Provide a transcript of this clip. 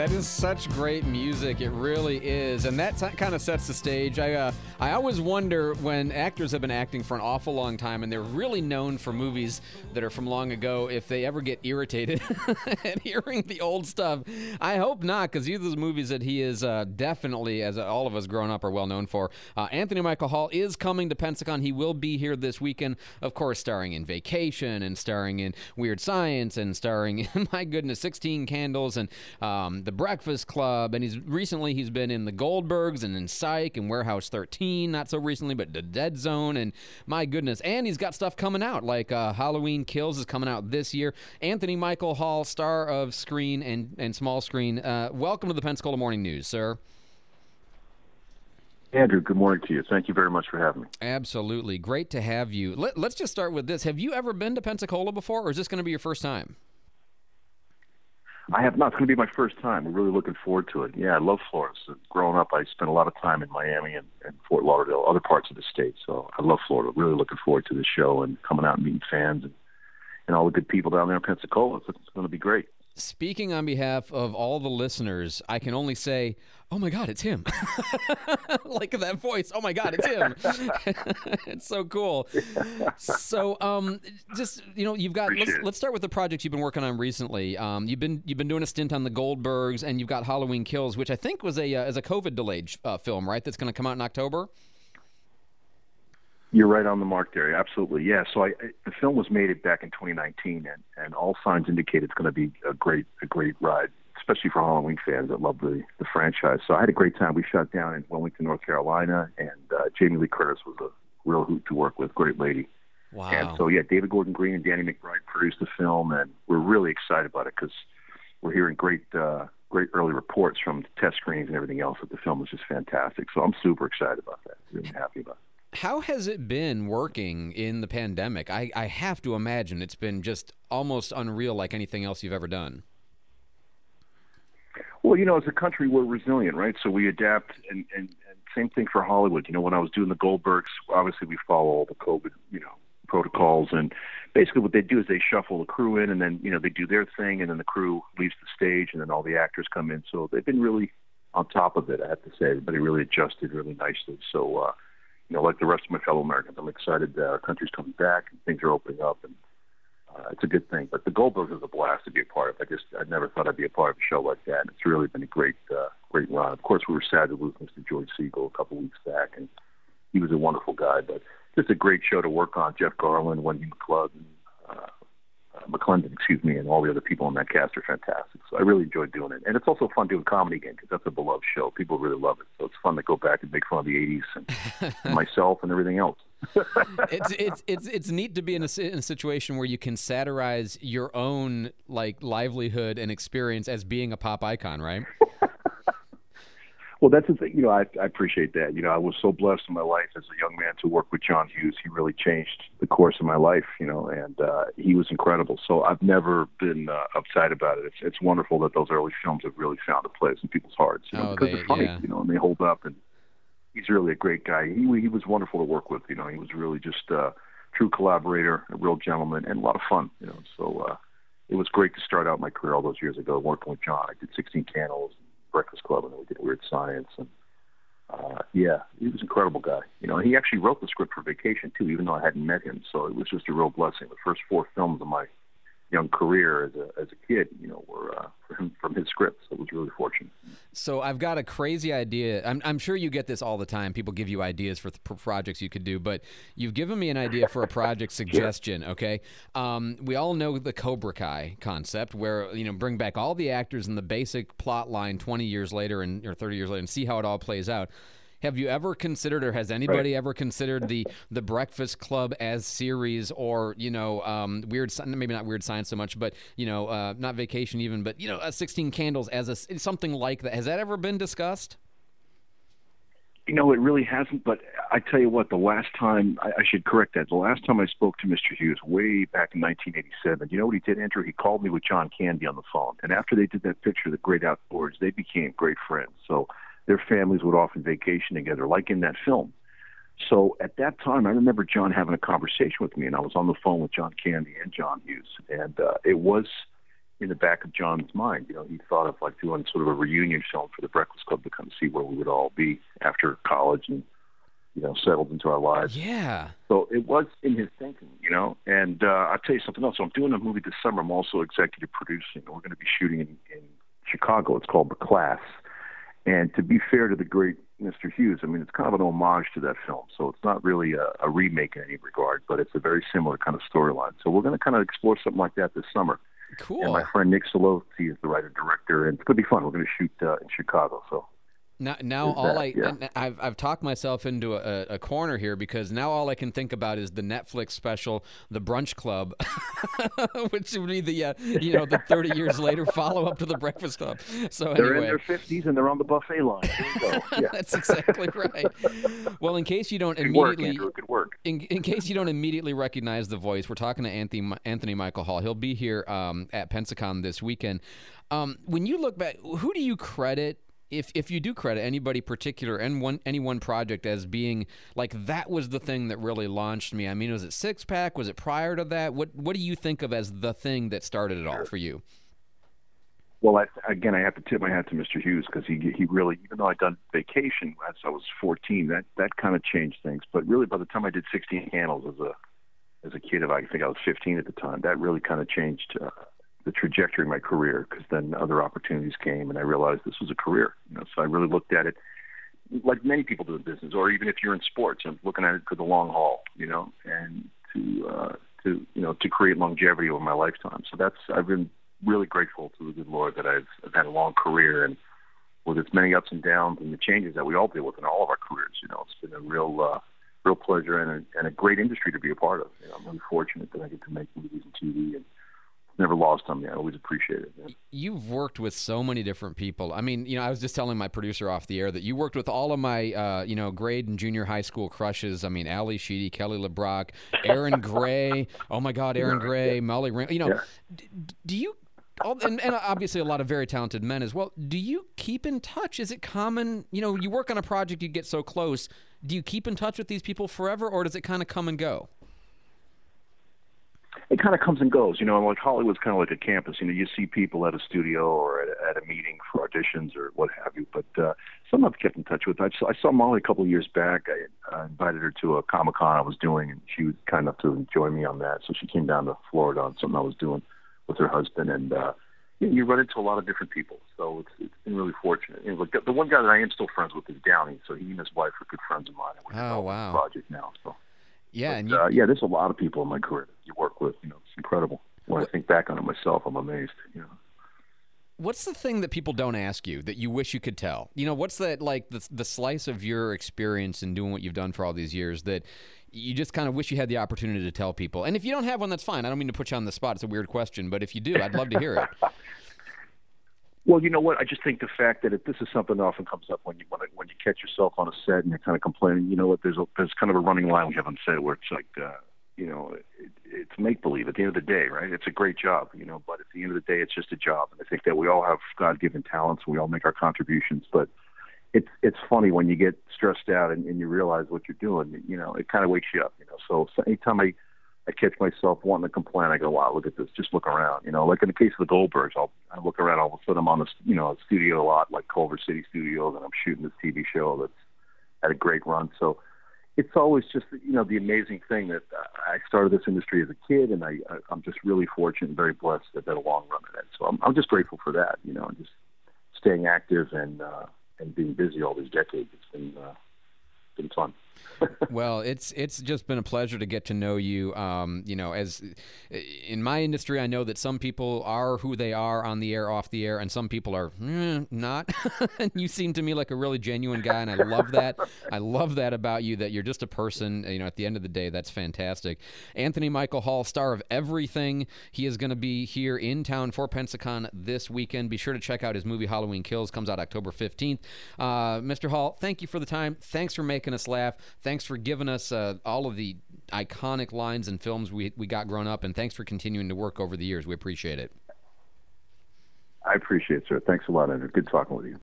That is such great music. It really is. And that kind of sets the stage. I always wonder when actors have been acting for an awful long time and they're really known for movies that are from long ago, if they ever get irritated at hearing the old stuff. I hope not, because these are the movies that he is definitely, as all of us grown up, are well known for. Anthony Michael Hall is coming to Pensacon. He will be here this weekend, of course, starring in Vacation and starring in Weird Science and starring in, my goodness, 16 Candles and The Breakfast Club, and he's been in The Goldbergs and in Psych and Warehouse 13, not so recently, but The Dead Zone, and my goodness, and he's got stuff coming out, like Halloween Kills is coming out this year. Anthony Michael Hall, star of screen and small screen, welcome to the Pensacola Morning News, sir. Andrew, good morning to you. Thank you very much for having me. Absolutely. Great to have you. Let's just start with this. Have you ever been to Pensacola before, or is this going to be your first time? I have not. It's going to be my first time. I'm really looking forward to it. Yeah, I love Florida. So growing up, I spent a lot of time in Miami and Fort Lauderdale, other parts of the state. So I love Florida. Really looking forward to the show and coming out and meeting fans and all the good people down there in Pensacola. It's going to be great. Speaking on behalf of all the listeners, I can only say, oh my God, it's him. Like that voice. Oh my God, it's him. It's so cool. So, just, you've got, let's start with the projects you've been working on recently. You've been doing a stint on The Goldbergs, and you've got Halloween Kills, which I think was a COVID delayed film, right? That's going to come out in October. You're right on the mark there. Absolutely. Yeah. So the film was made back in 2019, and all signs indicate it's going to be a great ride, especially for Halloween fans that love the franchise. So I had a great time. We shot down in Wilmington, North Carolina, and Jamie Lee Curtis was a real hoot to work with. Great lady. Wow. And so, yeah, David Gordon Green and Danny McBride produced the film, and we're really excited about it because we're hearing great early reports from the test screenings and everything else that the film is just fantastic. So I'm super excited about that. Really happy about it. How has it been working in the pandemic? I have to imagine it's been just almost unreal, like anything else you've ever done. Well, as a country, we're resilient, right? So we adapt, and same thing for Hollywood. When I was doing The Goldbergs, obviously we follow all the COVID, protocols, and basically what they do is they shuffle the crew in, and then, they do their thing, and then the crew leaves the stage, and then all the actors come in. So they've been really on top of it, I have to say. Everybody really adjusted really nicely. So, like the rest of my fellow Americans, I'm excited that our country's coming back and things are opening up, and it's a good thing. But The Goldbergs is a blast to be a part of. I never thought I'd be a part of a show like that, and it's really been a great run. Of course, we were sad to lose Mr. George Segal a couple weeks back, and he was a wonderful guy, but just a great show to work on. Jeff Garlin, Wendy McClendon, and all the other people in that cast are fantastic. So I really enjoyed doing it. And it's also fun doing comedy again because that's a beloved show. People really love it. So it's fun to go back and make fun of the 80s and myself and everything else. It's neat to be in a situation where you can satirize your own livelihood and experience as being a pop icon, right? Well, that's the thing. I appreciate that. I was so blessed in my life as a young man to work with John Hughes. He really changed the course of my life, and he was incredible. So I've never been upset about it. It's wonderful that those early films have really found a place in people's hearts, because they're funny, and they hold up. And he's really a great guy. He was wonderful to work with. He was really just a true collaborator, a real gentleman, and a lot of fun. So it was great to start out my career all those years ago working with John. I did 16 Candles, Breakfast Club, and then we did Weird Science, and he was an incredible guy. He actually wrote the script for Vacation too, even though I hadn't met him. So it was just a real blessing. The first 4 films of my young career as a kid, were from his script. So it was really fortunate. So I've got a crazy idea. I'm sure you get this all the time. People give you ideas for projects you could do, but you've given me an idea for a project suggestion. Sure. Okay. We all know the Cobra Kai concept, where bring back all the actors and the basic plot line 20 years later or 30 years later, and see how it all plays out. Have you ever considered, or has anybody ever considered the Breakfast Club as series, or maybe not Weird Science so much, but not Vacation even, but 16 Candles as something like that? Has that ever been discussed? It really hasn't. But I tell you what, the last time I should correct that. The last time I spoke to Mr. Hughes, way back in 1987, you know what he did, Andrew? He called me with John Candy on the phone, and after they did that picture, The Great Outdoors, they became great friends. So their families would often vacation together, like in that film. So at that time, I remember John having a conversation with me, and I was on the phone with John Candy and John Hughes. And it was in the back of John's mind. He thought of like doing sort of a reunion film for the Breakfast Club to kind of see where we would all be after college and settled into our lives. Yeah. So it was in his thinking, And I'll tell you something else. So I'm doing a movie this summer. I'm also executive producing. We're going to be shooting in Chicago. It's called The Class. And to be fair to the great Mr. Hughes, I mean, it's kind of an homage to that film. So it's not really a remake in any regard, but it's a very similar kind of storyline. So we're going to kind of explore something like that this summer. Cool. And my friend Nick Solosi is the writer-director, and it's going to be fun. We're going to shoot in Chicago, so... Now I've talked myself into a corner here, because now all I can think about is the Netflix special, The Brunch Club, which would be the 30 years later follow up to The Breakfast Club. So they're anyway, in their 50s and they're on the buffet line. There you go. Yeah. That's exactly right. Well, in case you don't Good work. In case you don't immediately recognize the voice, we're talking to Anthony Michael Hall. He'll be here at Pensacon this weekend. When you look back, who do you credit? If you do credit anybody particular and any one project as being like, that was the thing that really launched me. I mean, was it Six Pack? Was it prior to that? What do you think of as the thing that started it all for you? Well, I have to tip my hat to Mr. Hughes, because he really, even though I'd done Vacation as I was 14, that kind of changed things. But really, by the time I did 16 Candles as a kid, I think I was 15 at the time, that really kind of changed the trajectory of my career, because then other opportunities came and I realized this was a career. So I really looked at it like many people do in business, or even if you're in sports, I'm looking at it for the long haul, and to create longevity over my lifetime. So I've been really grateful to the good Lord that I've had a long career, and with its many ups and downs and the changes that we all deal with in all of our careers, it's been a real pleasure and a great industry to be a part of. I'm really fortunate that I get to make movies and TV, and never lost on me. I always appreciate it. Man. You've worked with so many different people. I mean, I was just telling my producer off the air that you worked with all of my, grade and junior high school crushes. I mean, Ali Sheedy, Kelly LeBrock, Aaron Gray. Oh my God, Aaron Gray, Molly Ring. Do you? And obviously a lot of very talented men as well. Do you keep in touch? Is it common? You work on a project, you get so close. Do you keep in touch with these people forever, or does it kind of come and go? It kind of comes and goes, like Hollywood's kind of like a campus. You see people at a studio or at a meeting for auditions or what have you. But some I've kept in touch with. I saw Molly a couple of years back. I invited her to a Comic-Con I was doing, and she was kind enough to join me on that. So she came down to Florida on something I was doing with her husband. And you run into a lot of different people. So it's been really fortunate. Like the one guy that I am still friends with is Downey. So he and his wife are good friends of mine. Oh, wow. Project now, so. Yeah, but, there's a lot of people in my career that you work with. It's incredible. When I think back on it myself, I'm amazed. What's the thing that people don't ask you that you wish you could tell? What's that, like the slice of your experience in doing what you've done for all these years that you just kind of wish you had the opportunity to tell people? And if you don't have one, that's fine. I don't mean to put you on the spot. It's a weird question, but if you do, I'd love to hear it. Well, you know what? I just think the fact that this is something that often comes up when you catch yourself on a set and you're kind of complaining. You know what? There's kind of a running line we have on set where it's like, it's make believe. At the end of the day, right? It's a great job, But at the end of the day, it's just a job. And I think that we all have God-given talents. And we all make our contributions. But it's funny when you get stressed out and you realize what you're doing. It kind of wakes you up. So anytime I catch myself wanting to complain, I go, wow, look at this. Just look around. Like in the case of the Goldbergs, I look around, all of a sudden I'm on a studio lot like Culver City Studios, and I'm shooting this TV show that's had a great run. So it's always just, the amazing thing that I started this industry as a kid, and I'm just really fortunate and very blessed that I had a long run in it. So I'm just grateful for that, just staying active and being busy all these decades. It's been fun. Well, it's just been a pleasure to get to know you. As in my industry, I know that some people are who they are on the air, off the air, and some people are not. And you seem to me like a really genuine guy, and I love that. I love that about you, that you're just a person. At the end of the day, that's fantastic. Anthony Michael Hall, star of Everything. He is going to be here in town for Pensacon this weekend. Be sure to check out his movie Halloween Kills. Comes out October 15th. Mr. Hall, thank you for the time. Thanks for making us laugh. Thanks for giving us all of the iconic lines and films we got growing up, and thanks for continuing to work over the years. We appreciate it. I appreciate it, sir. Thanks a lot, Andrew. Good talking with you.